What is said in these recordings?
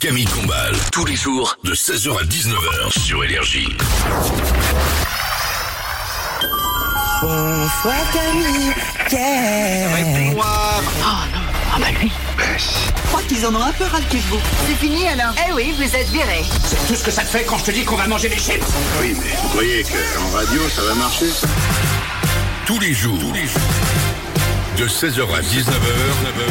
Camille Combal, tous les jours de 16h à 19h sur Énergie. Bonsoir Camille. Yeah. Ça va être noir. Oh non, ah bah lui. Je crois qu'ils en ont un peu ras le cul de vous. C'est fini alors? Eh oui, vous êtes viré. C'est tout ce que ça te fait quand je te dis qu'on va manger des chips. Oui, mais vous croyez qu'en radio, ça va marcher, ça? Tous les jours, de 16h à 19h,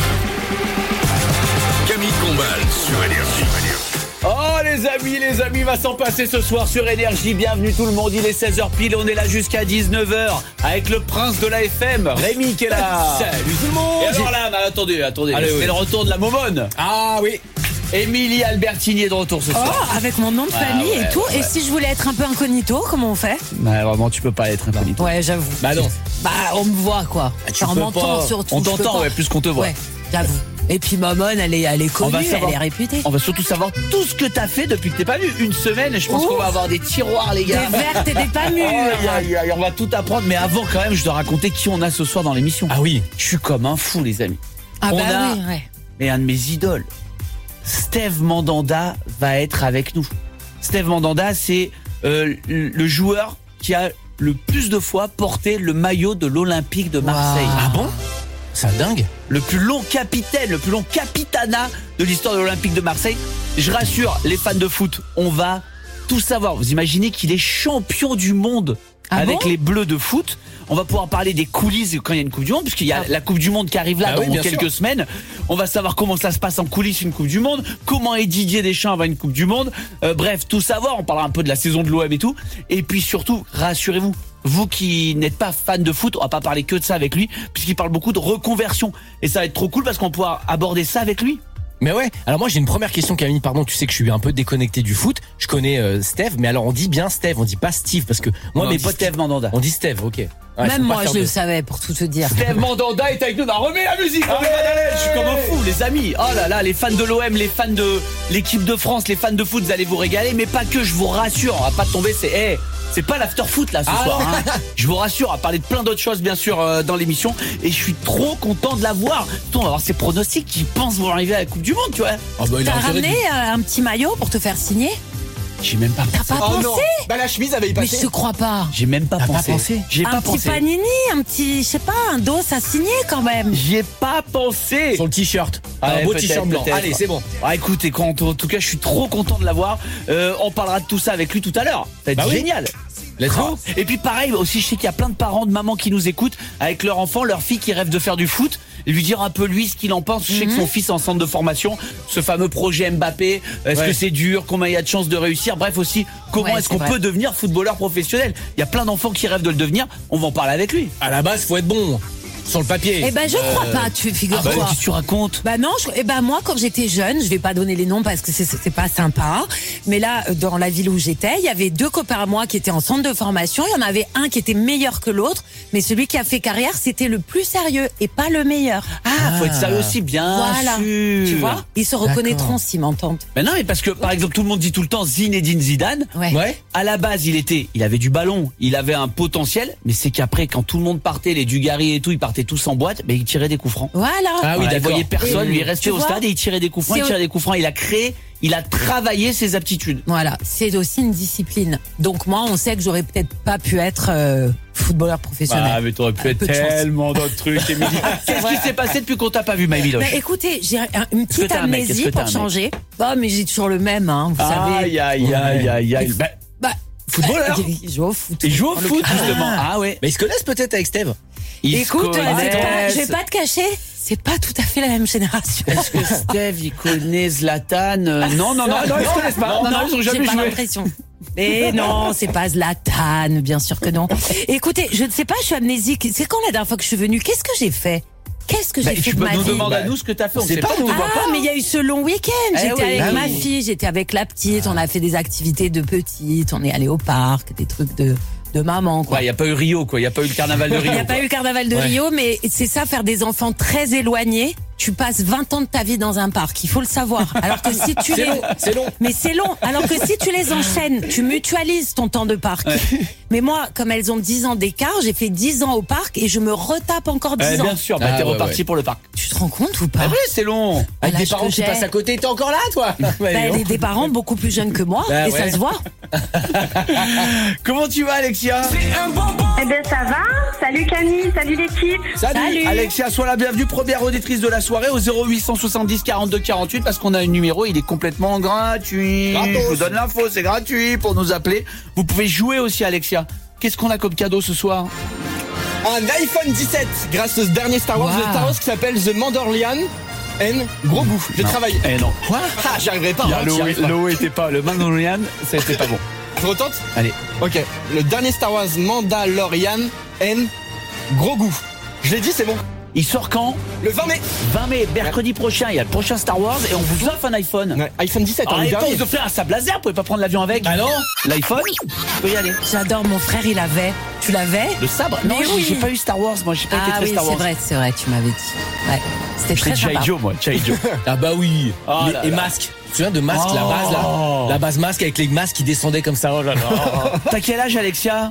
Camille Combal sur Énergie. Oh les amis, va s'en passer ce soir sur Énergie. Bienvenue tout le monde, il est 16h pile, on est là jusqu'à 19h avec le prince de la FM, Rémi qui est là. Salut tout le monde. Et alors là, attendez, Allez, c'est oui. le retour de la momone. Ah oui. Émilie Albertini est de retour ce soir. Oh, avec mon nom de famille ouais, et tout. ouais. Et si je voulais être un peu incognito, comment on fait? Bah vraiment, tu peux pas être incognito. Ouais, j'avoue. Bah non. Bah, on me voit quoi. tu Enfin, on peux m'entend pas. surtout. On je peux t'entend, pas. ouais, plus qu'on te voit. Ouais, j'avoue. Et puis Momone, elle est connue, elle est réputée. On va surtout savoir tout ce que t'as fait depuis que t'es pas venu. Une semaine, et je pense qu'on va avoir des tiroirs, les gars. Des vertes et des pas mûres. On va tout apprendre, mais avant quand même, je dois raconter qui on a ce soir dans l'émission. Ah oui. Je suis comme un fou, les amis. Ah on bah a oui, ouais. mais un de mes idoles, Steve Mandanda, va être avec nous. Steve Mandanda, c'est le joueur qui a le plus de fois porté le maillot de l'Olympique de Marseille. Ah bon? C'est dingue. Le plus long capitaine, le plus long capitana de l'histoire de l'Olympique de Marseille. Je rassure les fans de foot, on va tout savoir. Vous imaginez qu'il est champion du monde avec bon les Bleus de foot. On va pouvoir parler des coulisses quand il y a une Coupe du Monde, puisqu'il y a la Coupe du Monde qui arrive là Ah oui, dans bien quelques semaines. On va savoir comment ça se passe en coulisses une Coupe du Monde, comment est Didier Deschamps avant une Coupe du Monde. Bref, tout savoir. On parlera un peu de la saison de l'OM et tout. Et puis surtout, rassurez-vous, vous qui n'êtes pas fan de foot, on va pas parler que de ça avec lui, puisqu'il parle beaucoup de reconversion. Et ça va être trop cool parce qu'on pourra aborder ça avec lui. Mais ouais. Alors moi j'ai une première question, Camille. Pardon, tu sais que je suis un peu déconnecté du foot. Je connais Steve, mais alors on dit bien Steve, on dit pas Steve parce que moi mes potes Steve Mandanda. on dit Steve, ok. Ouais, faut Même pas moi, faire je le de- savais, pour tout te dire. Steve Mandanda est avec nous. Non, remets la musique. Remets la Madeleine. Je suis comme un fou, les amis. Oh là là, les fans de l'OM, les fans de l'équipe de France, les fans de foot, vous allez vous régaler. Mais pas que, je vous rassure. On va pas tomber. C'est pas l'after foot là ce soir. Hein. Je vous rassure, on va parler de plein d'autres choses bien sûr dans l'émission. Et je suis trop content de la voir. On va voir ses pronostics qui pensent vont arriver à la Coupe du Monde, tu vois. Oh bah, il a T'as intérêt de- ramené un petit maillot pour te faire signer? J'ai même pas T'as pensé. pas Oh pensé? non. Bah la chemise avait y Mais je passé. te crois pas. J'ai même pas T'as pas pensé. pensé J'ai Un pas petit pensé. panini, un petit, je sais pas, un dos à signer quand même. J'y ai pas pensé. Sur le t-shirt. Ouais, Un beau peut-être, t-shirt blanc. peut-être. Allez, c'est bon. Ah, écoute, en tout cas, je suis trop content de l'avoir. On parlera de tout ça avec lui tout à l'heure. Ça va être Bah oui. génial. Let's go. Et puis pareil aussi, je sais qu'il y a plein de parents, de mamans qui nous écoutent avec leur enfant, leur fille qui rêve de faire du foot, et lui dire un peu lui ce qu'il en pense. Je sais que son fils est en centre de formation, ce fameux projet Mbappé, est-ce Ouais. que c'est dur, combien il y a de chances de réussir, bref aussi, comment Ouais, est-ce qu'on c'est vrai. peut devenir footballeur professionnel. Il y a plein d'enfants qui rêvent de le devenir, on va en parler avec lui. À la base, faut être bon sur le papier. Eh ben, je crois pas, figure-toi. Qu'est-ce que tu racontes? Bah non, moi quand j'étais jeune, je vais pas donner les noms parce que c'est pas sympa, mais là dans la ville où j'étais, il y avait deux copains à moi qui étaient en centre de formation, il y en avait un qui était meilleur que l'autre, mais celui qui a fait carrière, c'était le plus sérieux et pas le meilleur. Ah, faut être sérieux aussi, bien Voilà. sûr. Tu vois, ils se reconnaîtront s'ils m'entendent. Mais non, mais parce que par exemple, tout le monde dit tout le temps Zinedine Zidane. Ouais. Ouais. À la base, il avait du ballon, il avait un potentiel, mais c'est qu'après, quand tout le monde partait, les Dugarry et tout, ils partaient tous en boîte, mais il tirait des coups francs. Voilà. Ah oui, Voilà, il d'accord. voyait personne, Et lui il restait tu au vois, stade et il tirait des coups francs, il a travaillé ses aptitudes. Voilà, c'est aussi une discipline. Donc moi, on sait que j'aurais peut-être pas pu être footballeur professionnel. Ah, mais t'aurais pu Un être peu de chance. tellement d'autres trucs, Émilie. Qu'est-ce qui s'est passé depuis qu'on t'a pas vu, Maï Miloche? Bah, écoutez, j'ai une Est-ce que petite t'as un mec? Est-ce amnésie que t'as pour un changer. Bah, mais j'ai toujours le même, hein, vous savez. Aïe. Bah, Footballeur. il joue au foot. Il joue au En foot, l'occurrence. justement. Ah ouais. Mais ils se connaissent peut-être avec Steve. Ils se Écoute, connaissent. je vais pas te cacher, c'est pas tout à fait la même génération. Est-ce que Steve, il connaît Zlatan? Non, ils se connaissent pas. Non, ils ont j'ai jamais pas joué. l'impression. Mais non, c'est pas Zlatan, bien sûr que non. Écoutez, je ne sais pas, je suis amnésique. C'est quand la dernière fois que je suis venue? Qu'est-ce que j'ai fait? Qu'est-ce que j'ai fait Tu de peux ma nous vie? demander à nous ce que t'as fait, on sait sait pas, pas, on nous. ne voit pas. Mais il y a eu ce long week-end. J'étais oui, avec ah ma oui. fille, j'étais avec la petite, on a fait des activités de petite, on est allé au parc, des trucs de maman, quoi. Il n'y a pas eu Rio, quoi. Il n'y a pas eu le carnaval de Rio. Il n'y a pas eu le carnaval de Ouais. Rio, mais c'est ça, faire des enfants très éloignés. tu passes 20 ans de ta vie dans un parc, il faut le savoir. Alors que si tu C'est long. Mais c'est long. Alors que si tu les enchaînes, tu mutualises ton temps de parc. Mais moi, comme elles ont 10 ans d'écart, j'ai fait 10 ans au parc et je me retape encore 10 ans. Bien sûr, t'es reparti pour le parc. Tu te rends compte ou pas? Ah oui, c'est long. Avec des l'âge parents que qui j'ai. passent à côté, t'es encore là, toi? Des parents beaucoup plus jeunes que moi et ça se voit. Comment tu vas, Alexia? Eh ben ça va. Salut Camille, salut l'équipe. Salut. Alexia, sois la bienvenue, première auditrice de la soirée au 0870 42 48 parce qu'on a un numéro, il est complètement gratuit. Je vous donne l'info, c'est gratuit pour nous appeler. Vous pouvez jouer aussi, Alexia. Qu'est-ce qu'on a comme cadeau ce soir? Un iPhone 17 grâce au dernier Star Wars, le Star Wars qui s'appelle The Mandalorian. Gros goût, j'ai travaillé. Non. Quoi? J'y arriverai pas. L'eau était pas. Le Mandalorian, ça était pas bon. Je retente? Allez. Ok, le dernier Star Wars Mandalorian gros goût. Je l'ai dit, c'est bon. Il sort quand? Le 20 mai. 20 mai, mercredi prochain, il y a le prochain Star Wars et on vous offre un iPhone. Ouais, iPhone 17, Ah, et pas vous offrir un sable laser, vous pouvez pas prendre l'avion avec? Ah non? L'iPhone, tu peux y aller. J'adore, mon frère, il avait. Tu l'avais? Le sabre? Non, Mais oui. j'ai pas eu Star Wars, moi, j'ai pas été Ah très oui, Star Wars. c'est vrai, tu m'avais dit. Ouais, c'était J'étais très sympa. G.I. Joe, moi, G.I. Joe. Ah bah oui. Oh là Et là. masque. Tu te souviens de masque, la base là? La base masque avec les masques qui descendaient comme ça. Oh là là. T'as quel âge, Alexia?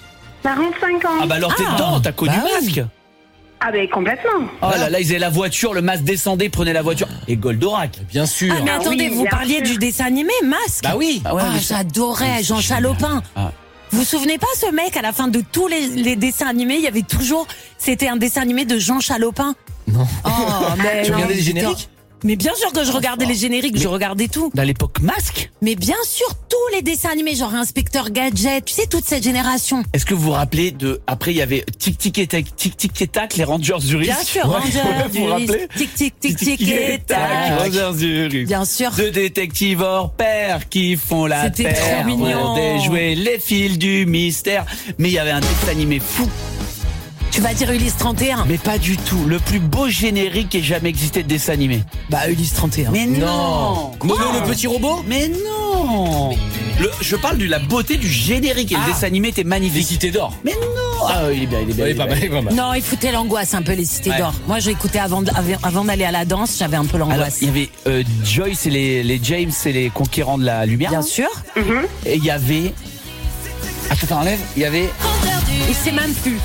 45 ans. Ah bah alors t'es dedans, t'as connu bah oui. masque. Ah ben complètement. Oh là là, ils avaient la voiture, le masque descendait, prenait la voiture. Et Goldorak. Bien sûr. Ah mais Ah attendez, oui, vous bien parliez sûr. du dessin animé Masque? Bah oui. Ah ouais, Ah, mais ça- j'adorais Jean Chalopin. Ah. Vous vous souvenez pas ce mec à la fin de tous les dessins animés, il y avait toujours, c'était un dessin animé de Jean Chalopin. Non. Oh mais Tu non, regardais les c'était- génériques? Mais bien sûr que je regardais les génériques, je regardais tout. Dans l'époque masque. Mais bien sûr tous les dessins animés, genre Inspecteur Gadget, tu sais toute cette génération. Est-ce que vous vous rappelez de, après il y avait Tic Tic et Tac, Tic Tic et Tac, les Rangers du risque. Bien sûr, Ouais. Ranger Vous du vous rappelez? risque. Tic tic tic tic et tac. Rangers du risque. Bien sûr. Deux détectives hors pair qui font la C'était paire trop mignon. pour déjouer les fils du mystère. Mais il y avait un dessin animé fou. Tu vas dire Ulysse 31. Mais pas du tout. Le plus beau générique qui ait jamais existé de dessin animé. Bah Ulysse 31. Mais Non. Mono le petit robot? Mais non. Je parle de la beauté du générique et le dessin animé était Les magnifique. cités d'or. Mais non. Ah il est bien, il est bien. Oui, il est pas bien. mal, pas mal. Non, il foutait l'angoisse un peu les cités Ouais. d'or. Moi, je l'écoutais avant d'aller à la danse, j'avais un peu Alors, l'angoisse. il y avait Joyce et les James et les conquérants de la lumière. Bien sûr. Et il y avait. Attends, enlève. Il y avait. Il sait même plus.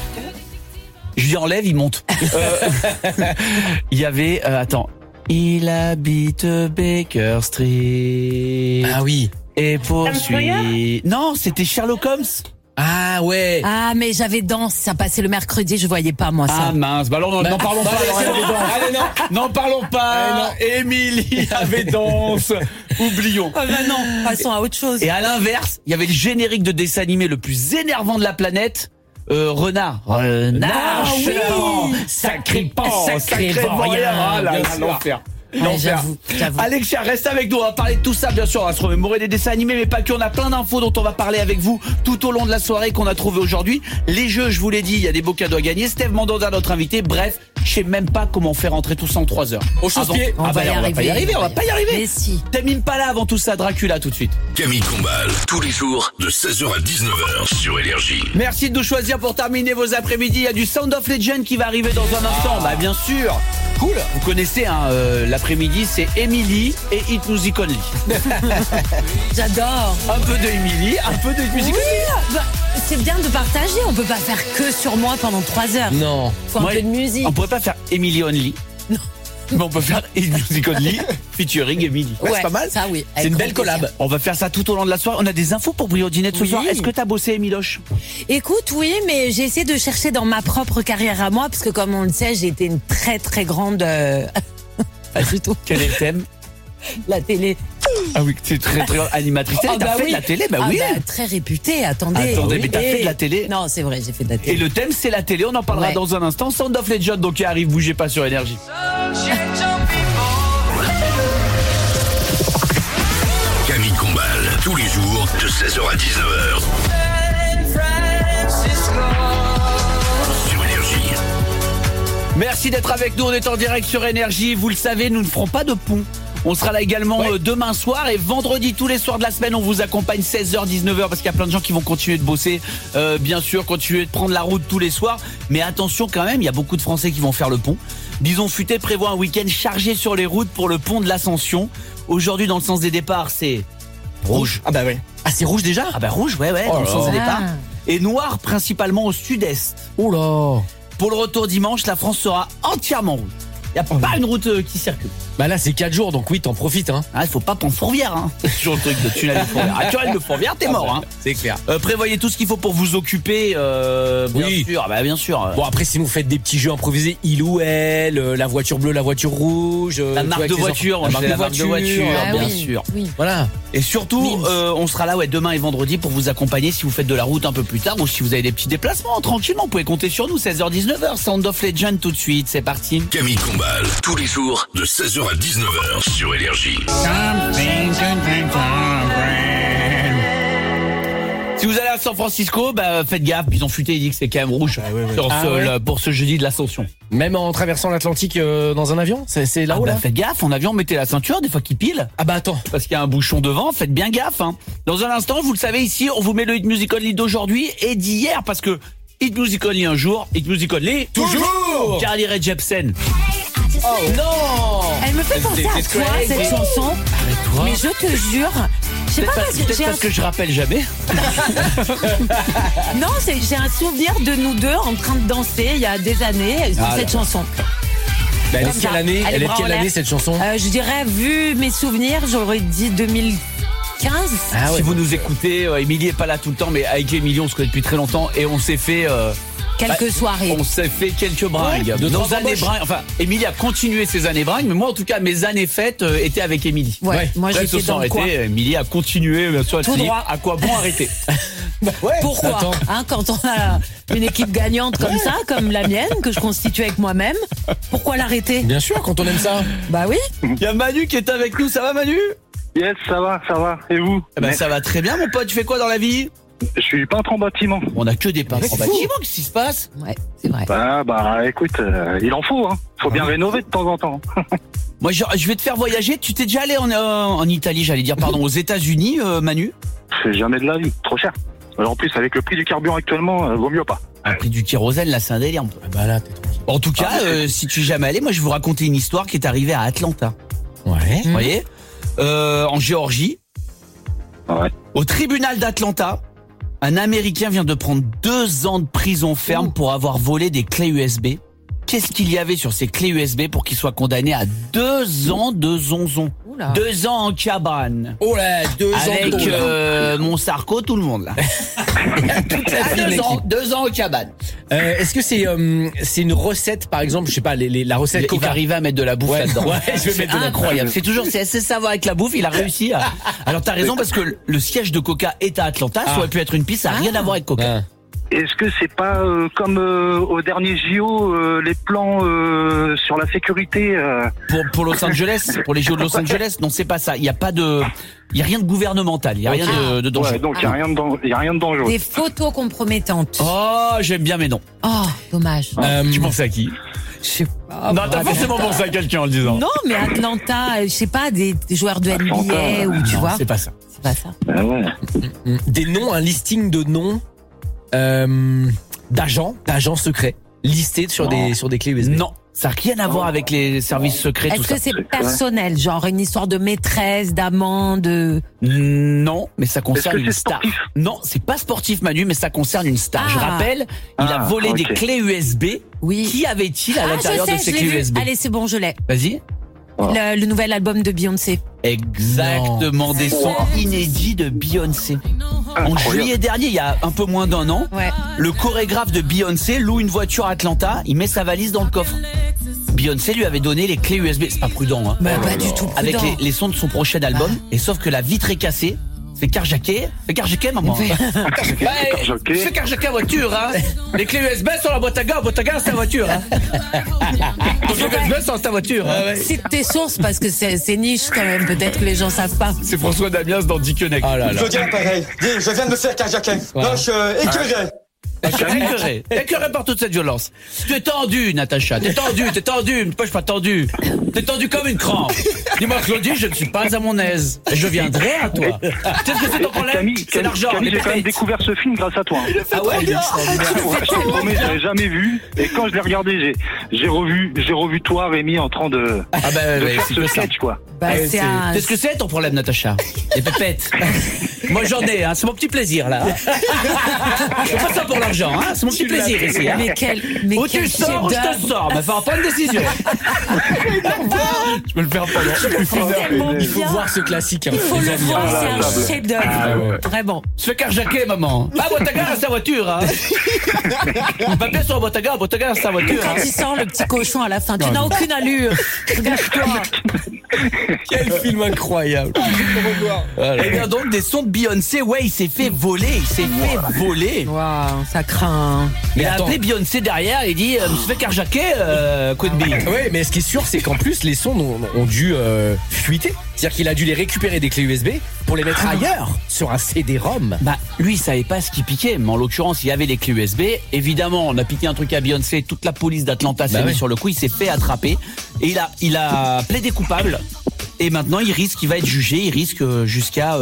Je lui enlève, il monte. Il y avait. Attends. Il habite Baker Street. Ah oui. Et poursuit. Non, c'était Sherlock Holmes. Ah ouais. Ah, mais j'avais danse, ça passait le mercredi, je voyais pas moi ça. Ah mince, bah alors n'en parlons pas. alors, elle avait danse. Allez, non. N'en parlons pas. Émilie avait danse. Oublions. Ah bah non, passons à autre chose. Et à l'inverse, il y avait le générique de dessin animé le plus énervant de la planète. Renard. Renard. Ah oui. Chelan, sacripant, Sacré sacré vaurien, vaurien. Ah là bien là, sûr. l'enfer. Ouais, L'enfer. j'avoue. Alexia, reste avec nous, on va parler de tout ça bien sûr, on va se remémorer des dessins animés mais pas que, on a plein d'infos dont on va parler avec vous tout au long de la soirée qu'on a trouvé aujourd'hui. Les jeux, je vous l'ai dit, il y a des beaux cadeaux à gagner. Steve Mandanda, notre invité, bref, je sais même pas comment faire rentrer tout ça en 3 heures. Au chausse-pied. On va y on va pas y arriver, on va pas y arriver. Mais si. T'aimes pas là avant tout ça, Dracula tout de suite. Camille Combal, tous les jours de 16h à 19h sur Énergie. Merci de nous choisir pour terminer vos après-midi. Il y a du Sound of Legend qui va arriver dans un instant. Bah bien sûr. Cool. Vous connaissez hein, l'après-midi, c'est Emily et Hit Music Only. J'adore. Un peu de Emily, un peu de Hit Music Only. Oui, bah, c'est bien de partager, on peut pas faire que sur moi pendant 3 heures. Non. Faut un Moi, peu de musique. On pourrait pas faire Emily Only. Non. Mais on peut faire Hit Music Only featuring Emily. Ouais, c'est pas mal. Ça oui. C'est avec une belle grand plaisir. collab. On va faire ça tout au long de la soirée. On a des infos pour Brio Dinette ce Oui. soir. Est-ce que t'as bossé Emiloche? Écoute, oui, mais j'ai essayé de chercher dans ma propre carrière à moi, parce que comme on le sait, j'ai été une très très grande... Pas du tout. Quel est le thème? La télé. Ah oui, c'est très très animatrice. Ah T'as bah fait oui. de la télé? Bah Ah oui. bah, très réputée, attendez. Attendez, mais t'as fait de la télé? Non, c'est vrai, j'ai fait de la télé. Et le thème c'est la télé, on en parlera Ouais. dans un instant. Sound of Legend donc qui arrive, bougez pas sur Énergie. Camille Combal, tous les jours de 16h à 19h. Sur Énergie. Merci d'être avec nous, on est en direct sur Énergie. Vous le savez, nous ne ferons pas de pont. On sera là également demain soir et vendredi, tous les soirs de la semaine, on vous accompagne 16h, 19h parce qu'il y a plein de gens qui vont continuer de bosser, bien sûr, continuer de prendre la route tous les soirs. Mais attention quand même, il y a beaucoup de Français qui vont faire le pont. Bison Futé prévoit un week-end chargé sur les routes pour le pont de l'Ascension. Aujourd'hui, dans le sens des départs, c'est rouge. Ah bah ouais. Ah, c'est rouge déjà? Ah bah rouge, ouais, Oh dans le là sens là. des départs. Et noir principalement au sud-est. Oh là. Pour le retour dimanche, la France sera entièrement rouge. Il n'y a pas une route qui circule. Bah là, c'est 4 jours, donc oui, t'en profites, hein. Ah, il faut pas prendre Fourvière, hein. C'est toujours le truc de tunnel de Fourvière. Ah, tunnel de Fourvière, t'es mort, hein. C'est clair. Prévoyez tout ce qu'il faut pour vous occuper, bien Oui. sûr. Bah, bien sûr. Bon, après, sinon, vous faites des petits jeux improvisés, il ou elle, la voiture bleue, la voiture rouge. La tu marque vois, de avec les voiture, enfants. la marque de voiture, Ah bien oui, sûr. oui. Voilà. Et surtout, on sera là demain et vendredi pour vous accompagner si vous faites de la route un peu plus tard ou si vous avez des petits déplacements. Tranquillement, vous pouvez compter sur nous. 16h-19h, Sound of Legend tout de suite. C'est parti. Camille Combal, tous les jours de 16h à 19h sur Énergie. Si vous allez à San Francisco, bah, faites gaffe. Bison Futé, il dit que c'est quand même rouge pour ce jeudi de l'Ascension. Même en traversant l'Atlantique dans un avion? C'est là-haut, là? Faites gaffe, en avion, mettez la ceinture, des fois qu'il pile. Ah bah attends. Parce qu'il y a un bouchon devant, faites bien gaffe. Hein. Dans un instant, vous le savez ici, on vous met le Hit Music Only d'aujourd'hui et d'hier, parce que Hit Music Only un jour, Hit Music Only toujours. Carly Rae Jepsen. Oh non. Elle me fait penser à toi, cette chanson. Arrête-toi. Mais je te jure, je sais pas parce que Peut-être parce que je rappelle jamais. Non, j'ai un souvenir de nous deux en train de danser il y a des années sur cette chanson. Bah, elle est Comme de quelle ça. année? Elle Elle est de bras en quelle l'air. année, cette chanson? Je dirais, vu mes souvenirs, j'aurais dit 2015. Ah ouais. Si vous nous écoutez, Émilie est pas là tout le temps, mais avec Émilie, on se connaît depuis très longtemps et on s'est fait... Quelques soirées. On s'est fait quelques bringues. deux, Nos trois années embauches. bringues. Enfin, Émilie a continué ses années bringues, mais moi, en tout cas, mes années fêtes étaient avec Émilie. Ouais, moi Après, j'étais se sont dans le coin. arrêtés. Émilie a continué, bien sûr. Elle Tout s'est dit, droit. à quoi bon arrêter? Pourquoi Attends. Quand on a une équipe gagnante comme ça, comme la mienne, que je constitue avec moi-même, pourquoi l'arrêter? Bien sûr, quand on aime ça. Bah oui. Il y a Manu qui est avec nous. Ça va, Manu? Yes, ça va. Et vous? Eh ben, ça va très bien, mon pote. Tu fais quoi dans la vie? Je suis peintre en bâtiment. On a que des peintres en C'est bâtiment. fou. Qu'est-ce qui se passe? Ouais, c'est vrai. Bah, écoute, il en faut, hein. Faut bien rénover de temps en temps. Moi, je vais te faire voyager. Tu t'es déjà allé en Italie, j'allais dire, pardon, aux États-Unis, Manu? C'est jamais de la vie, trop cher. En plus, avec le prix du carburant actuellement, vaut mieux pas. Le prix du kérosène, là, c'est un délire. Ah bah là, t'es tranquille. En tout cas, si tu es jamais allé, moi, je vais vous raconter une histoire qui est arrivée à Atlanta. Ouais. Vous voyez, en Géorgie, Ouais. au tribunal d'Atlanta, un Américain vient de prendre 2 ans de prison ferme pour avoir volé des clés USB. Qu'est-ce qu'il y avait sur ces clés USB pour qu'il soit condamné à 2 ans de zonzon? Oula. 2 ans en cabane. Oh là, 2 ans. Avec Oh là. mon Sarko, tout le monde là. Toute la file, 2 ans en cabane. Est-ce que c'est une recette, par exemple, je sais pas, la recette Il va Coca? arriver à mettre de la bouffe Ouais, là-dedans. ouais, je vais mettre de la incroyable. C'est toujours, c'est assez savoir avec la bouffe. Il a réussi à. Alors t'as raison parce que le siège de Coca est à Atlanta. Ça aurait pu être une piste. Ça n'a rien à voir avec Coca. Ah. Est-ce que c'est pas comme au dernier JO, les plans sur la sécurité Pour Los Angeles, pour les JO de Los Angeles, non, c'est pas ça. Il y a rien de gouvernemental. Il y a rien de dangereux. Ouais, donc il y a rien de dangereux. Des photos compromettantes. Oh, j'aime bien, mais non. Oh, dommage. Tu pensais à qui? Je sais pas. Non, t'as forcément pensé à quelqu'un en le disant. Non, mais Atlanta, je sais pas, des joueurs de NBA ou tu Non, vois. c'est pas ça. C'est pas ça. Ah ouais. Des noms, un listing de noms d'agents secrets listés sur des clés USB. Non, ça n'a rien à voir avec les services secrets, tout Est-ce ça. que c'est personnel, genre une histoire de maîtresse, d'amant, de... Non, mais ça concerne Est-ce que une c'est star. sportif? Non, c'est pas sportif, Manu, mais ça concerne une star. Je Ah. rappelle, il a volé ok. des clés USB. Oui. Qui avait-il à Ah, l'intérieur je de sais, ces je l'ai clés vu. USB? Allez, c'est bon, je l'ai. Vas-y. Le nouvel album de Beyoncé. Exactement, des sons inédits de Beyoncé. En juillet dernier, il y a un peu moins d'1 an, Ouais. le chorégraphe de Beyoncé loue une voiture à Atlanta, il met sa valise dans le coffre. Beyoncé lui avait donné les clés USB, c'est pas prudent, hein. Bah, pas du tout Avec prudent. les sons de son prochain album, et sauf que la vitre est cassée. Fais carjacker, maman. Fais carjacker la voiture, hein. Les clés USB sont la boîte à gars c'est la voiture, hein. Les clés USB sont ta voiture, hein. Cite tes sources parce que c'est niche quand même. Peut-être que les gens savent pas. C'est François Damiens dans Dickeneck. Oh là là. Je viens pareil. Dis, je viens de me faire carjacker. Ouais. Non, je suis écœuré. Écœuré par toute cette violence. Tu es tendu, Natacha. T'es tendu. Moi, je suis pas tendu. T'es tendu comme une crampe. Dis-moi, Claudie, je ne suis pas à mon aise. Je viendrai à toi. Tu sais ce que c'est ton problème? C'est l'argent. J'ai quand même découvert ce film grâce à toi. Ah ouais? Je te promets, je l'avais jamais vu. Et quand je l'ai regardé, j'ai revu toi, Rémi, en train de faire ce sketch, quoi. C'est ce que c'est ton problème, Natacha? Les pépettes. Moi j'en ai, hein. C'est mon petit plaisir là. Je fais pas ça pour l'argent, hein. C'est mon petit plaisir ici. Hein. Où tu sors, je te sors. Mais faire pas une décision. Je peux le faire pendant. Il faut voir ce classique. Il faut le voir, c'est un chef-d'œuvre. Vraiment. Je fais carjacker, maman. Ah, Botaga reste sa voiture, hein. Papier sur Botaga reste sa voiture. Quand il sort le petit cochon à la fin, tu n'as aucune allure. Regarde-toi. Quel film incroyable. Et bien donc des sons de Beyoncé, ouais, il s'est fait voler. Waouh, ça craint. Il a appelé Beyoncé derrière et dit, je me suis fait carjacker, Queen Bee. Oui, mais ce qui est sûr, c'est qu'en plus, les sons ont dû fuiter. C'est-à-dire qu'il a dû les récupérer des clés USB pour les mettre ailleurs, sur un CD-ROM. Bah, lui, il savait pas ce qui piquait, mais en l'occurrence, il y avait les clés USB. Évidemment, on a piqué un truc à Beyoncé, toute la police d'Atlanta s'est mise sur le coup, il s'est fait attraper. Et il a plaidé coupable. Et maintenant, il va être jugé, il risque jusqu'à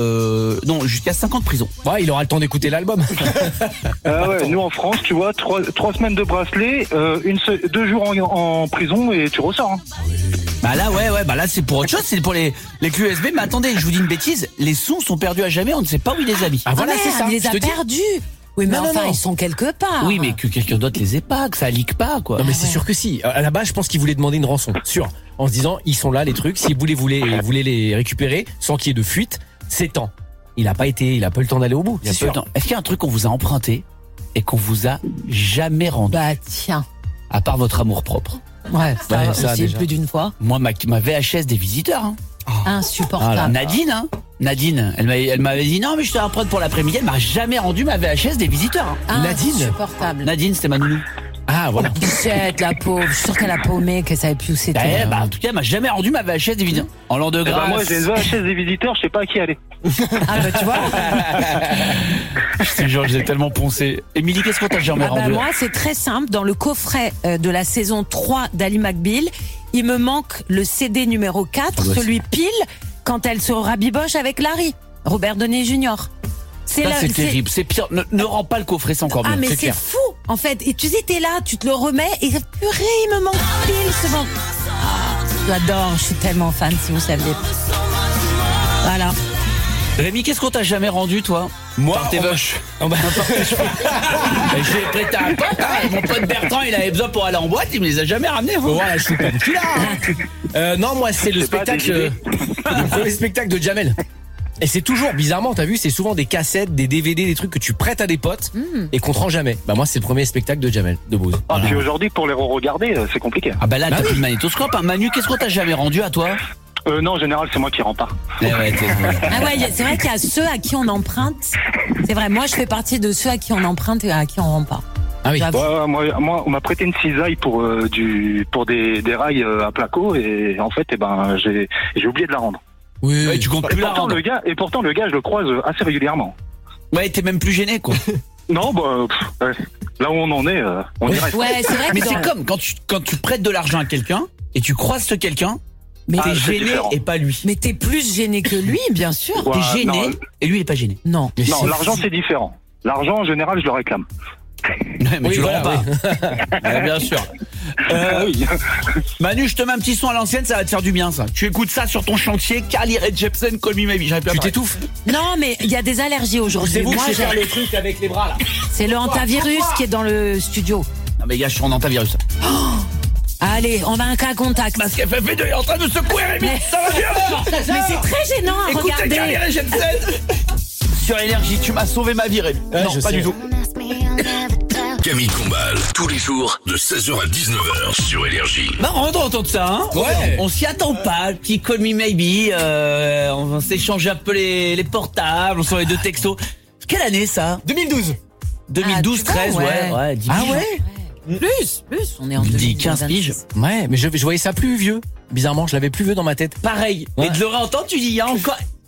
5 ans de prison. Ouais, il aura le temps d'écouter l'album. Ouais, nous en France, tu vois, 3 semaines de bracelet, 2 jours en prison et tu ressors. Hein. Bah là, bah là c'est pour autre chose, c'est pour les clés USB. Mais attendez, je vous dis une bêtise, les sons sont perdus à jamais, on ne sait pas où il les a mis. Ah voilà, c'est ça. Il les a perdus. Oui, mais non. Ils sont quelque part. Oui, mais que quelqu'un d'autre les ait pas, que ça leak pas, quoi. Non, mais c'est sûr que si. À la base, je pense qu'il voulait demander une rançon. Sûr. En se disant, ils sont là, les trucs. Si vous voulez les récupérer sans qu'il y ait de fuite, c'est temps. Il a pas eu le temps d'aller au bout. C'est sûr. Est-ce qu'il y a un truc qu'on vous a emprunté et qu'on vous a jamais rendu? Bah, tiens. À part votre amour propre. Ouais, ça aussi, plus d'une fois. Moi, ma VHS des visiteurs, hein. Insupportable. Ah, Nadine, elle m'avait dit non mais je te l'emprunte pour l'après-midi, elle m'a jamais rendu ma VHS des visiteurs. Insupportable. Nadine, c'était ma nounou. Ah voilà. Bichette, la pauvre, je suis sûre qu'elle a paumé, qu'elle savait plus où c'était. En tout cas, elle m'a jamais rendu ma VHS des visiteurs. En l'an de grâce. Moi, j'ai une VHS des visiteurs, je sais pas à qui aller. Ah bah tu vois. Je te jure, j'ai tellement poncé. Émilie, qu'est-ce qu'on t'a jamais rendu? Moi, c'est très simple. Dans le coffret de la saison 3 d'Ally McBeal, il me manque le CD numéro 4, celui pile quand elle se rabiboche avec Larry, Robert Downey Jr. C'est terrible, c'est pire. Ne rends pas le coffret, c'est encore mieux. Ah mais c'est fou en fait. Et tu sais, t'es là, tu te le remets et purée, il me manque pile ce bon. J'adore, je suis tellement fan si vous saviez. Voilà. Rémi, qu'est-ce qu'on t'a jamais rendu, toi? Moi, tes vaches. J'ai prêté un pote, hein, mon pote Bertrand, il avait besoin pour aller en boîte, il me les a jamais ramenés. Voilà, je suis pas du là. Non, moi, c'est le spectacle, le premier spectacle de Jamel. Et c'est toujours, bizarrement, t'as vu, c'est souvent des cassettes, des DVD, des trucs que tu prêtes à des potes et qu'on te rend jamais. Bah moi, c'est le premier spectacle de Jamel, de Bose. Ah, puis aujourd'hui, pour les re-regarder, c'est compliqué. Ah bah là, t'as plus de magnétoscope, hein. Manu, qu'est-ce qu'on t'a jamais rendu à toi? Non, en général, c'est moi qui rends pas. Ah ouais, c'est vrai qu'il y a ceux à qui on emprunte. C'est vrai, moi, je fais partie de ceux à qui on emprunte et à qui on rend pas. Ah oui. Moi, on m'a prêté une cisaille pour des rails à placo et en fait, j'ai oublié de la rendre. Oui, ouais, tu comptes plus la rendre. Pourtant, le gars, je le croise assez régulièrement. Ouais, t'es même plus gêné, quoi. Non, là où on en est, on dirait. Ouais, c'est vrai. Mais c'est comme quand tu prêtes de l'argent à quelqu'un et tu croises ce quelqu'un. Mais t'es gêné différent. Et pas lui. Mais t'es plus gêné que lui, bien sûr. Ouais, t'es gêné et lui il est pas gêné. Non. Non, l'argent c'est différent. L'argent en général je le réclame. Mais tu le rends pas. Ouais, bien sûr. Oui. Manu, je te mets un petit son à l'ancienne, ça va te faire du bien ça. Tu écoutes ça sur ton chantier, Carly Rae Jepsen, Call Me Maybe. Tu t'étouffes? Non, mais il y a des allergies aujourd'hui. C'est vous qui faire le truc avec les bras là. C'est le hantavirus qui est dans le studio. Non mais gars, je suis en hantavirus. Allez, on a un cas contact. Parce qu'elle fait est en train de secouer Rémi. Ça va bien. Mais c'est très gênant à regarder. Écoutez Carly Rae Jepsen. Sur Énergie, tu m'as sauvé ma vie Rémi. Non, pas du tout. Camille Combal, tous les jours de 16h à 19h sur Énergie. Marrant d'entendre ça, hein. Ouais. On s'y attend pas, petit Call Me Maybe, on s'échange un peu les portables, on sort les deux textos. Quelle année ça? 2012. 2012, 13, ouais. 10 ah ouais. Plus, on est en 15 piges. Ouais, mais je voyais ça plus vieux. Bizarrement, je l'avais plus vieux dans ma tête. Pareil. Ouais. Et de le réentendre, tu dis, il y a encore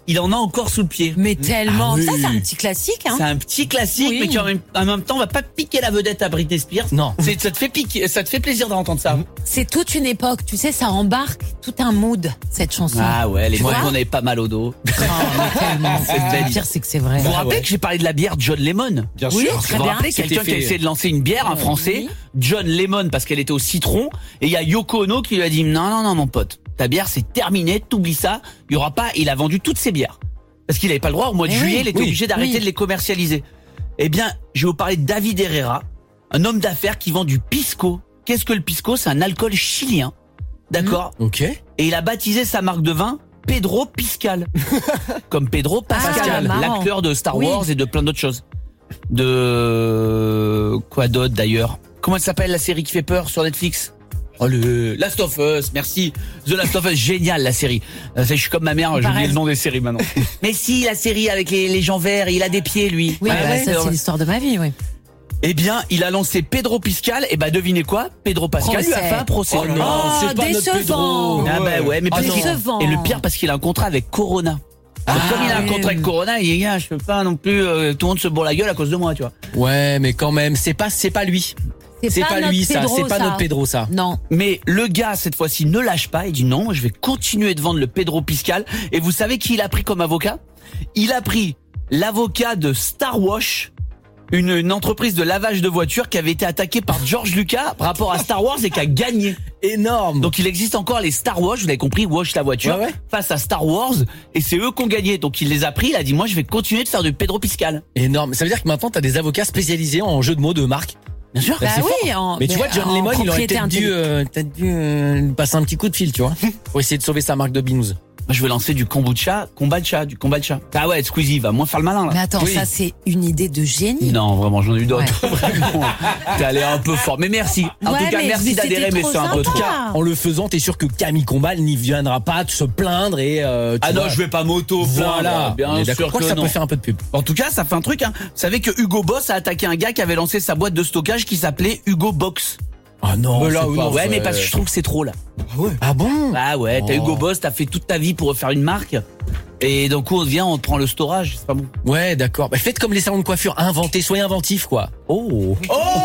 il en a encore sous le pied. Mais tellement. Ah oui. Ça, c'est un petit classique, hein. C'est un petit classique, Oui. mais qui en même temps va pas piquer la vedette à Britney Spears. Non. Ça te fait piquer, ça te fait plaisir d'entendre ça. C'est toute une époque. Tu sais, ça embarque tout un mood, cette chanson. Ah ouais, les Tu fois vois qu'on avait pas mal au dos. Oh, mais tellement. C'est belle. Le pire, c'est que c'est vrai. Vous vous rappelez que j'ai parlé de la bière John Lemon? Bien Oui, sûr. très Vous vous bien. rappelez quelqu'un qui a fait- essayé de lancer une bière, un Français, John Lemon, parce qu'elle était au citron, et il y a Yoko Ono qui lui a dit non mon pote, ta bière c'est terminé, t'oublies ça, il y aura pas, il a vendu toutes ses bières. Parce qu'il avait pas le droit, au mois de Eh juillet, oui, il était oui, obligé d'arrêter oui. de les commercialiser. Eh bien, je vais vous parler de David Herrera, un homme d'affaires qui vend du pisco. Qu'est-ce que le pisco? C'est un alcool chilien. D'accord? Ok. Et il a baptisé sa marque de vin Pedro Piscal. Comme Pedro Pascal, marrant. l'acteur de Star Oui. Wars et de plein d'autres choses. De quoi d'autre d'ailleurs? Comment elle s'appelle la série qui fait peur sur Netflix? Oh, le Last of Us, merci. The Last of Us, génial la série. Je suis comme ma mère, j'ai oublié Pareil. le nom des séries maintenant. Mais si, la série avec les gens verts, il a des pieds lui. Oui, Ah bah, ouais, ça, c'est l'histoire de ma vie, oui. Eh bien, il a lancé Pedro Piscal, et bah devinez quoi? Pedro Pascal lui a Procès. fait un procès. Oh non, Oh, c'est pas notre décevant. Pedro. Ah bah ouais, mais parce qu'il- décevant. et le pire parce qu'il a un contrat avec Corona. Donc comme il a un oui. contrat avec Corona, il dit gars, je peux pas non plus tout le monde se bourre la gueule à cause de moi, tu vois. Ouais, mais quand même, c'est pas lui. C'est pas notre lui ça, Pedro, c'est pas ça. notre Pedro ça. Non. Mais le gars cette fois-ci ne lâche pas, il dit non, je vais continuer de vendre le Pedro Piscal. Et vous savez qui il a pris comme avocat? Il a pris l'avocat de Star Wash, une entreprise de lavage de voitures qui avait été attaquée par George Lucas par rapport à Star Wars et qui a gagné. Énorme. Donc il existe encore les Star Wash, vous avez compris, Wash la voiture, Ouais, ouais. face à Star Wars, et c'est eux qui ont gagné. Donc il les a pris, il a dit moi je vais continuer de faire du Pedro Piscal. Énorme. Ça veut dire que maintenant t'as des avocats spécialisés en jeux de mots de marque. Bien sûr. Bah c'est oui, Mais tu vois, John Lemon, il aurait peut-être dû passer un petit coup de fil, tu vois, pour essayer de sauver sa marque de binous. Moi, je vais lancer du kombucha. Ah ouais, Squeezie va moins faire le malin là. Mais attends, Oui. ça, c'est une idée de génie. Non, vraiment, j'en ai eu d'autres. Vraiment. T'es allé un peu fort. Mais merci. En Ouais, tout cas, mais merci c'était d'adhérer, mais trop c'est un peu sympa. trop. En le faisant, t'es sûr que Camille Combal n'y viendra pas te se plaindre et Ah non, je vais pas m'auto. Voilà. Bien On est sûr d'accord. Je crois que que ça non. peut faire un peu de pub. En tout cas, ça fait un truc. Hein. Vous savez que Hugo Boss a attaqué un gars qui avait lancé sa boîte de stockage qui s'appelait Hugo Box. Ah non. Mais là, c'est pas ouais, vrai. mais parce que je trouve que c'est trop là. Ah bon? Ah ouais, t'as Oh. Hugo Boss, t'as fait toute ta vie pour faire une marque. Et d'un coup, on vient, on te prend le storage, c'est pas bon. Ouais, d'accord. Bah, faites comme les salons de coiffure, inventez, soyez inventifs, quoi. Oh.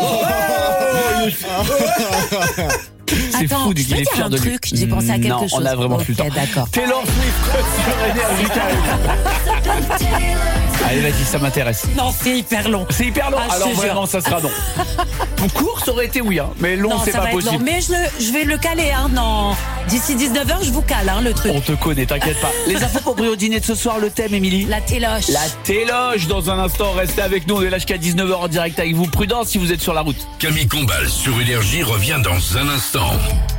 C'est Attends, fou, je il peux est dire fier un de lui. truc? J'ai pensé à quelque Non, chose. on a vraiment plus le Ok, temps. d'accord. Taylor Swift sur Énergie. Allez, vas-y, ça m'intéresse. Non, c'est hyper long. C'est hyper long. Ah, je Alors te jure. vraiment, ça sera long. Pour court, ça aurait été oui, hein. Mais long, Non, c'est ça pas va être long. possible. Mais je vais le caler, hein. Non. D'ici 19h, je vous cale, hein, le truc. On te connaît, t'inquiète pas. Les infos pour briller au dîner de ce soir, le thème, Émilie. La téloche. La téloge dans un instant, restez avec nous, on est là jusqu'à 19h en direct avec vous. Prudence si vous êtes sur la route. Camille Combal sur Énergie revient dans un instant.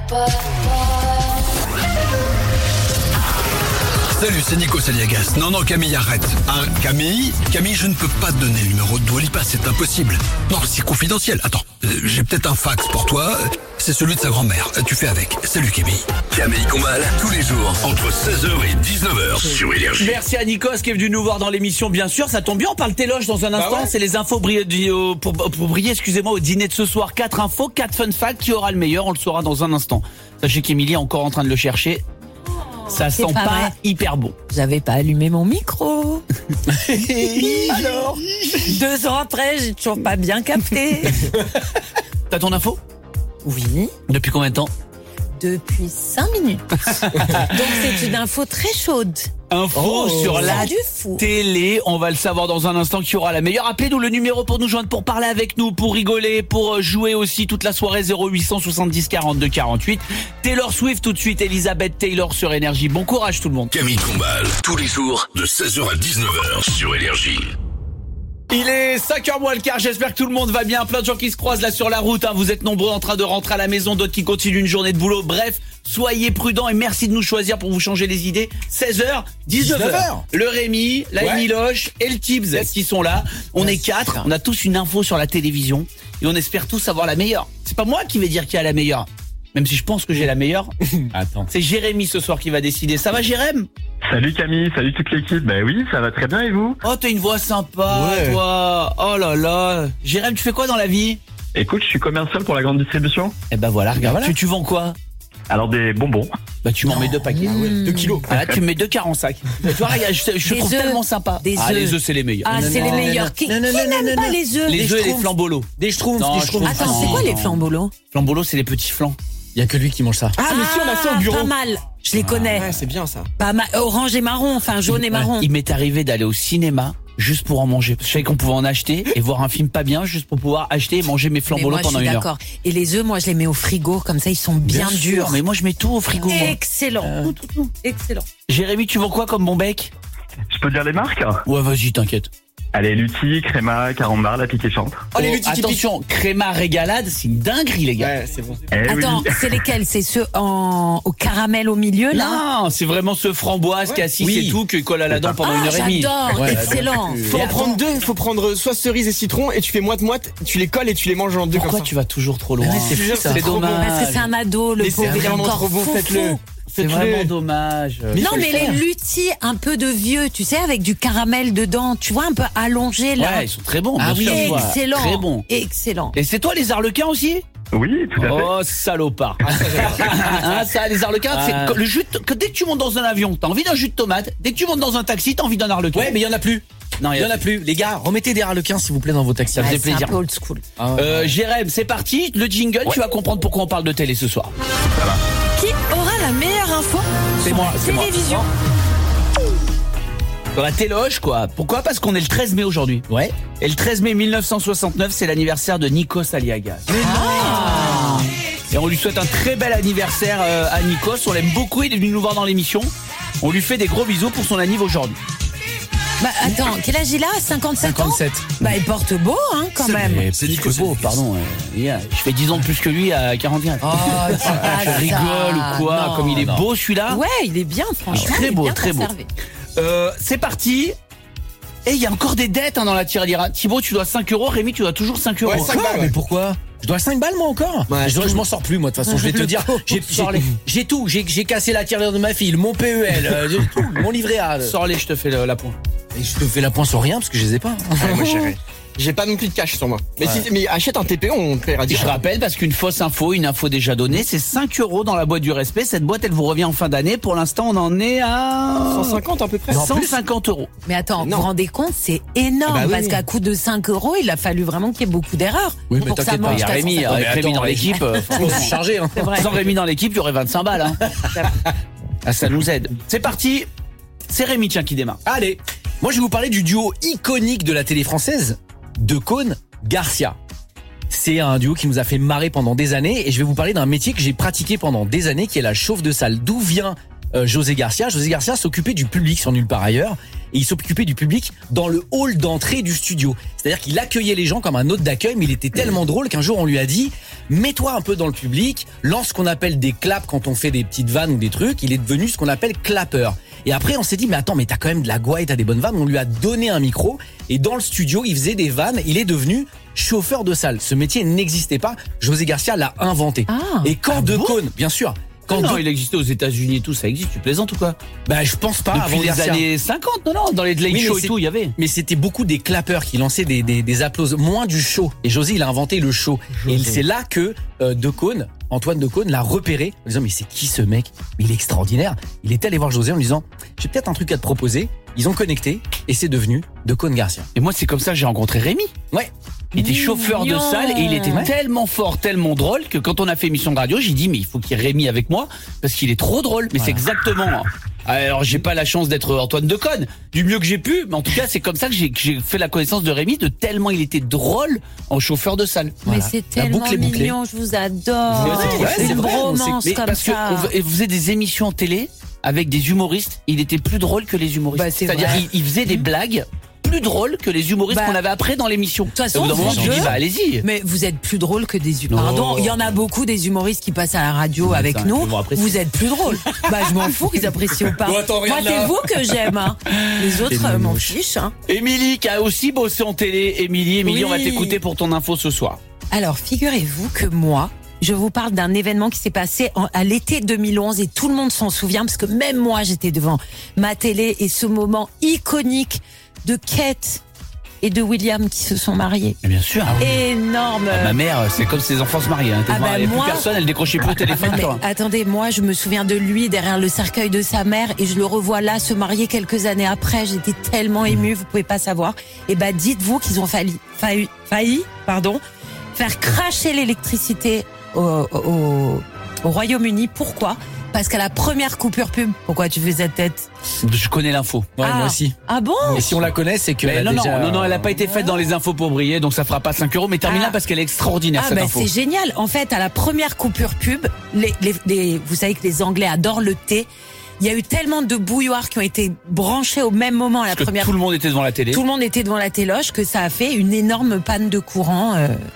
Salut, c'est Nico Saliagas. Non, Camille, arrête. Hein, Camille, je ne peux pas te donner le numéro de Dua Lipa, c'est impossible. Non, c'est confidentiel. Attends, j'ai peut-être un fax pour toi. C'est celui de sa grand-mère. Tu fais avec. Salut, Camille. Camille Combal, tous les jours, entre 16h et 19h sur Énergie. Merci à Nikos qui est venu nous voir dans l'émission, bien sûr. Ça tombe bien, on parle téloge dans un instant. ouais. C'est les infos pour briller, excusez-moi, au dîner de ce soir. 4 infos, 4 fun facts. Qui aura le meilleur? On le saura dans un instant. Sachez qu'Émilie est encore en train de le chercher. Ça c'est sent pas pas vrai. hyper bon. J'avais pas allumé mon micro. Alors 2 ans après, j'ai toujours pas bien capté. T'as ton info? Oui, Depuis combien de temps? depuis 5 minutes. Donc c'est une info très chaude. Info sur la du fou. télé. On va le savoir dans un instant qui aura la meilleure. Appelez-nous le numéro pour nous joindre, pour parler avec nous, pour rigoler, pour jouer aussi toute la soirée. 0800 70 42 48. Taylor Swift tout de suite. Elisabeth Taylor sur Énergie. Bon courage tout le monde. Camille Combal, tous les jours, de 16h à 19h sur Énergie. Il est 5h moins le quart, j'espère que tout le monde va bien. Plein de gens qui se croisent là sur la route, hein. Vous êtes nombreux en train de rentrer à la maison, d'autres qui continuent une journée de boulot. Bref, soyez prudents et merci de nous choisir pour vous changer les idées. 16h, 19h. Le Rémi, la Ouais. Emiloche et le Tibbs qui sont là. On est 4, on a tous une info sur la télévision et on espère tous avoir la meilleure. C'est pas moi qui vais dire qui a la meilleure, même si je pense que j'ai la meilleure. Attends. C'est Jérémy ce soir qui va décider. Ça va Jérém? Salut Camille, salut toute l'équipe. Ben oui, ça va très bien et vous? Oh, t'as une voix sympa, Ouais. toi. Oh là là. Jérém, tu fais quoi dans la vie? Écoute, je suis commercial pour la grande distribution. Eh ben voilà, regarde. Voilà. Tu vends quoi? Alors des bonbons. Bah tu m'en mets 2 paquets. 2 kilos. Ah là tu me mets 2 carrés en sac. Tu vois, je trouve œufs. tellement sympa. Des Ah œufs. les œufs c'est les meilleurs. Ah, c'est les meilleurs. Qui n'aime pas les œufs? Les œufs et les flambolos. Des schtroumpfs, Non, des je schtroumpfs. trouve- Attends, c'est quoi les flambolos? Flambolos c'est les petits flancs. Il y a que lui qui mange ça. Ah, mais si, on a fait au bureau. Pas mal. Je les connais. Ouais, c'est bien ça. Pas mal. Orange et marron, enfin jaune et marron. Il m'est arrivé d'aller au cinéma juste pour en manger. Je savais qu'on pouvait en acheter et voir un film pas bien juste pour pouvoir acheter et manger mes Mais flambolos moi, je pendant suis une heure. d'accord. Et les œufs, moi, je les mets au frigo, comme ça, ils sont bien sûr, durs. mais moi je mets tout au frigo. moi. Excellent. Excellent. Jérémy, tu vends quoi comme bon bec? Je peux dire les marques? Ouais, vas-y, t'inquiète. Allez, Lutti, Créma, Carambar, la piquée chante. Oh, les Lutti typiques. Attention, créma régalade, c'est une dinguerie les gars. Ouais, c'est bon. Attends, c'est lesquels? C'est ceux au caramel au milieu, là? Non, c'est vraiment ce framboise, cassis Oui. et tout qui colle à la dent pendant une heure et demie. J'adore. Ouais. Excellent. Faut en prendre 2, faut prendre soit cerise et citron et tu fais moite-moite, tu les colles et tu les manges en 2 Pourquoi comme ça. tu vas toujours trop loin? c'est fou, ça. C'est trop bon. dommage. Parce que c'est un ado, le Mais pauvre. c'est il est vraiment encore trop bon, fou, faites-le. fou. C'est Faites-le. vraiment dommage. Mais Non, faut le mais les faire. lutis un peu de vieux, tu sais, avec du caramel dedans, tu vois, un peu allongé, là. Ouais, ils sont très bons. Ah bien oui, sûr, je vois. Excellent. Très bons. Excellent. Et c'est toi les arlequins aussi? Oui, tout à fait. Oh salopard. Hein, ça les arlequins, c'est le jus que dès que tu montes dans un avion, t'as envie d'un jus de tomate. Dès que tu montes dans un taxi, t'as envie d'un arlequin. Ouais, mais il y en a plus. Non, Il y en a plus. Les gars, remettez des harlequins s'il vous plaît dans vos taxis. Ça Ouais, faisait c'est un plaisir. peu old school. Jérém, c'est parti. Le jingle, tu vas comprendre pourquoi on parle de télé ce soir. Qui aura la meilleure info C'est sur moi, la c'est moi. télévision? Dans la téloge, quoi. Pourquoi? Parce qu'on est le 13 mai aujourd'hui. Ouais. Et le 13 mai 1969, c'est l'anniversaire de Nikos Aliagas. Et on lui souhaite un très bel anniversaire à Nikos. On l'aime beaucoup, il est venu nous voir dans l'émission. On lui fait des gros bisous pour son anniv aujourd'hui. Bah attends, quel âge il a? 57 ans? 57. Bah il porte beau, hein, quand même. C'est Nikos beau, pardon. Je fais 10 ans de plus que lui à 44. Oh, dis pas Je ça. rigole ou quoi? Non. Comme il est beau celui-là. Ouais, il est bien, franchement. Très il est beau, bien très beau. conservé. C'est parti. Et il y a encore des dettes dans la tirelire. Thibaut, tu dois 5 euros. Rémi, tu dois toujours 5 euros. Ouais, 5 balles, ouais. Mais pourquoi? Je dois 5 balles moi encore. Ouais, je m'en sors plus moi de toute façon. Je vais te dire, j'ai tout. J'ai cassé la tirelire de ma fille, mon PEL, j'ai tout, mon livret A. Sors-les, je te fais la pointe. Et je te fais la pointe sur rien parce que je les ai pas. Ouais, moi, j'ai pas non plus de cash sur moi. Mais, mais achète un TPE, on te paiera Je direct. rappelle, parce qu'une fausse info, une info déjà donnée, c'est 5 euros dans la boîte du respect. Cette boîte, elle vous revient en fin d'année. Pour l'instant, on en est à 150 à peu près. 150 euros. Mais attends, vous Non. vous rendez compte, c'est énorme, Ah bah oui. parce qu'à coût de 5 euros, il a fallu vraiment qu'il y ait beaucoup d'erreurs. Oui, mais pour que ça t'inquiète pas, mange Il y a ta Rémi, 150. avec Rémi dans l'équipe. On s'est chargé. Hein. C'est vrai. Sans Rémi dans l'équipe, il y aurait 25 balles. Hein. Ah, ça nous aide. C'est parti. C'est Rémi, tiens, qui démarre. Allez, moi je vais vous parler du duo iconique de la télé française, Decaune Garcia. C'est un duo qui nous a fait marrer pendant des années et je vais vous parler d'un métier que j'ai pratiqué pendant des années qui est la chauffe de salle. D'où vient José Garcia? José Garcia s'occupait du public sur Nulle part ailleurs et il s'occupait du public dans le hall d'entrée du studio. C'est-à-dire qu'il accueillait les gens comme un hôte d'accueil, mais il était tellement drôle qu'un jour on lui a dit mets-toi un peu dans le public, lance ce qu'on appelle des claps quand on fait des petites vannes ou des trucs. Il est devenu ce qu'on appelle clapper. Et après on s'est dit mais attends, mais t'as quand même de la gouaille, t'as des bonnes vannes. On lui a donné un micro et dans le studio il faisait des vannes. Il est devenu chauffeur de salle. Ce métier n'existait pas. José Garcia l'a inventé. Ah. Et quand Decaune, bien sûr. Quand Non, il existait aux États-Unis et tout, ça existe. Tu plaisantes ou quoi? bah je pense pas avant Depuis les Garcia. années 50, non, dans les late Oui, mais shows et c'est- tout, il y avait. Mais c'était beaucoup des clappeurs qui lançaient des applaudissements, moins du show. Et José, il a inventé le show. Et c'est là que Decaune, Antoine Decaune, l'a repéré en disant mais c'est qui ce mec? Mais il est extraordinaire. Il est allé voir José en lui disant j'ai peut-être un truc à te proposer. Ils ont connecté et c'est devenu Decaune Garcia. Et moi, c'est comme ça que j'ai rencontré Rémi. Ouais. Il était chauffeur de Mignon. salle et il était Ouais. tellement fort, tellement drôle que quand on a fait émission de radio, j'ai dit mais il faut qu'il y ait Rémi avec moi parce qu'il est trop drôle. Mais c'est exactement. Alors j'ai pas la chance d'être Antoine Decaune du mieux que j'ai pu, mais en tout cas c'est comme ça que j'ai fait la connaissance de Rémi, de tellement il était drôle en chauffeur de salle. Mais Voilà. c'est La tellement boucle est bouclée. mignon, je vous adore. Ouais, c'est Une vrai, bromance Mais comme parce que ça. on faisait des émissions en télé avec des humoristes, il était plus drôle que les humoristes. Bah, c'est C'est-à-dire vrai. il faisait des blagues plus drôles que les humoristes Bah, qu'on avait après dans l'émission. De toute façon, Au bout d'un moment, vous tu dis deux, bah allez-y. mais vous êtes plus drôle que des Non. Pardon, il y en a beaucoup des humoristes qui passent à la radio avec ça, nous. ils vont apprécier. Vous êtes plus drôle. Bah je m'en fous qu'ils apprécient ou pas. Bon, attends, Moi regarde c'est là. vous que j'aime. Hein. Les autres C'est m'en moche. fichent. Hein. Émilie qui a aussi bossé en télé. Émilie, Oui. on va t'écouter pour ton info ce soir. Alors figurez-vous que moi, je vous parle d'un événement qui s'est passé à l'été 2011 et tout le monde s'en souvient parce que même moi j'étais devant ma télé et ce moment iconique de Kate et de William qui se sont mariés. Mais bien sûr. Énorme. Ma mère, c'est comme si les enfants se mariaient. Il n'y a plus personne, elle décrochait plus le téléphone. Attendez, moi je me souviens de lui derrière le cercueil de sa mère et je le revois là se marier quelques années après. J'étais tellement émue, vous pouvez pas savoir. Et dites-vous qu'ils ont failli, faire cracher l'électricité au Royaume-Uni. Pourquoi ? Parce qu'à la première coupure pub, pourquoi tu fais cette tête ? Je connais l'info. Ouais, moi aussi. Ah bon ? Et si on la connaît, c'est que. Non, elle n'a pas été faite dans les infos pour briller, donc ça fera pas 5 €. Mais termine là parce qu'elle est extraordinaire cette info. C'est génial. En fait, à la première coupure pub, vous savez que les Anglais adorent le thé. Il y a eu tellement de bouilloires qui ont été branchés au même moment à la première. Tout le monde était devant la télé. Tout le monde était devant la téloche que ça a fait une énorme panne de courant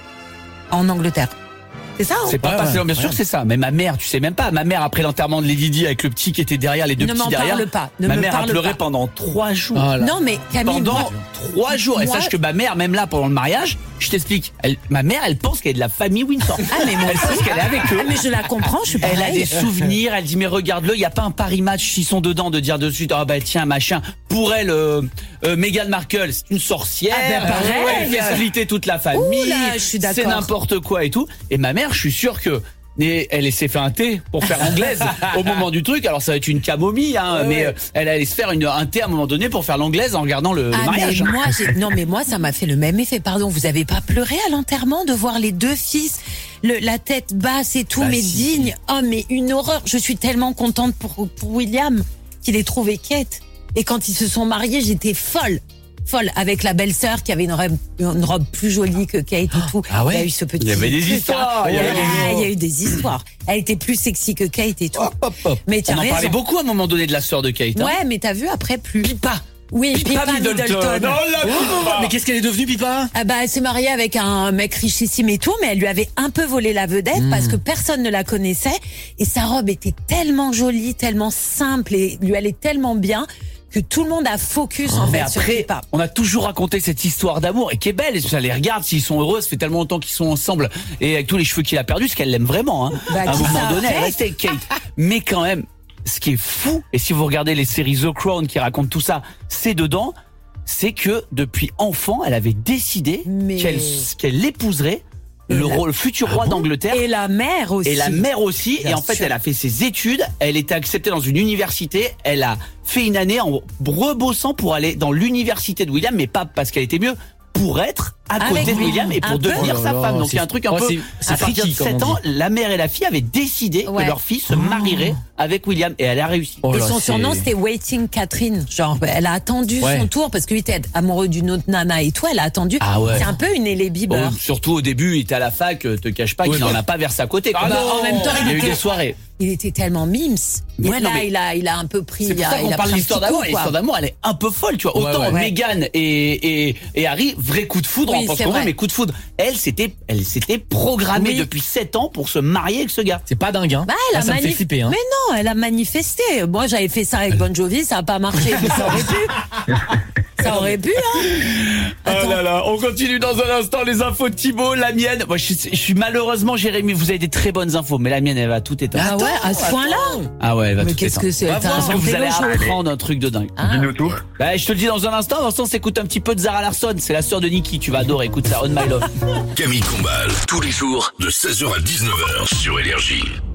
en Angleterre. C'est ça, c'est pas passé, bien sûr, c'est ça. Mais ma mère, tu sais même pas. Ma mère, après l'enterrement de Lady Di avec le petit qui était derrière, les deux petits derrière. Ma mère a pleuré pendant 3 jours. Oh non, mais Camille. Pendant 3 jours. Et sache que ma mère, même là, pendant le mariage, je t'explique. Ma mère, elle pense qu'elle est de la famille Windsor. Mais moi, elle pense qu'elle est avec eux. Mais je la comprends, je suis pareil. Elle a des souvenirs, elle dit, mais regarde-le, il n'y a pas un Paris Match s'ils sont dedans de dire de suite, tiens, machin. Pour elle, Meghan Markle, c'est une sorcière. Elle fait spliter toute la famille. Là, je suis d'accord. C'est n'importe quoi et tout. Et ma mère, je suis sûr que elle s'est fait un thé pour faire anglaise au moment du truc. Alors ça va être une camomille, mais elle allait se faire un thé à un moment donné pour faire l'anglaise en regardant le mariage. Mais moi ça m'a fait le même effet. Pardon, vous avez pas pleuré à l'enterrement de voir les deux fils, la tête basse et tout, mais digne. Oh mais une horreur. Je suis tellement contente pour William qu'il ait trouvé Kate. Et quand ils se sont mariés, j'étais folle avec la belle-sœur qui avait une robe plus jolie que Kate et tout. Ah ouais. Il y a eu ce petit. Il y avait des histoires. Il y a eu des histoores. Elle était plus sexy que Kate et tout. Mais on en parlait beaucoup à un moment donné de la sœur de Kate. Ouais, mais t'as vu après plus. Pipa. Oui, Pipa Middleton. Mais qu'est-ce qu'elle est devenue, Pipa ? Elle s'est mariée avec un mec richissime et tout, mais elle lui avait un peu volé la vedette parce que personne ne la connaissait et sa robe était tellement jolie, tellement simple et lui allait tellement bien que tout le monde a focus en fait sur Pipa. On a toujours raconté cette histoire d'amour et qui est belle. Et ça les regarde s'ils sont heureux. Ça fait tellement longtemps qu'ils sont ensemble et avec tous les cheveux qu'il a perdus, c'est qu'elle l'aime vraiment. À un moment donné, elle reste avec Kate. Mais quand même, ce qui est fou, et si vous regardez les séries The Crown qui racontent tout ça, c'est dedans, c'est que depuis enfant, elle avait décidé qu'elle épouserait le futur roi d'Angleterre. Et la mère aussi. Et en fait, elle a fait ses études. Elle était acceptée dans une université. Elle a fait une année en rebossant pour aller dans l'université de William, mais pas parce qu'elle était mieux, pour être à côté de William et pour devenir sa femme. Donc il y a un truc un peu. À partir de 7 ans, la mère et la fille avaient décidé que leur fille se marierait avec William et elle a réussi. Et son surnom c'était Waiting Catherine. Genre elle a attendu son tour parce qu'il était amoureux d'une autre nana et tout. Elle a attendu. C'est un peu une Hailey Bieber. Surtout au début, il était à la fac. Te cache pas qu'il n'en a pas versé à côté. En même temps, il y a eu des soirées. Il était tellement mimes. Il a un peu pris. C'est pour ça qu'on parle d'histoire d'amour. L'histoire d'amour, elle est un peu folle, tu vois. Autant Meghan et Harry, vrai coup de foudre, on pense qu'on mais coup de foudre. Elle s'était programmée depuis 7 ans pour se marier avec ce gars. C'est pas dingue, hein. Ça me fait flipper, hein. Mais non, elle a manifesté. Moi, j'avais fait ça avec Bon Jovi, ça a pas marché, mais ça aurait pu. Ça aurait pu, hein. Oh là là, on continue dans un instant les infos de Thibaut, la mienne. Moi, je suis malheureusement, Jérémy, vous avez des très bonnes infos, mais la mienne, elle va tout éteindre. Ah ouais, à ce point-là? Ah ouais, elle va mais tout éteindre. Mais qu'est-ce que c'est? Vous allez apprendre un truc de dingue. Dis-nous tout. Je te le dis dans un instant. Vincent, s'écoute un petit peu de Zara Larsson. C'est la sœur de Nicki. Tu vas adorer. Écoute ça, On My Love. Camille Combal, tous les jours de 16h à 19h sur Énergie.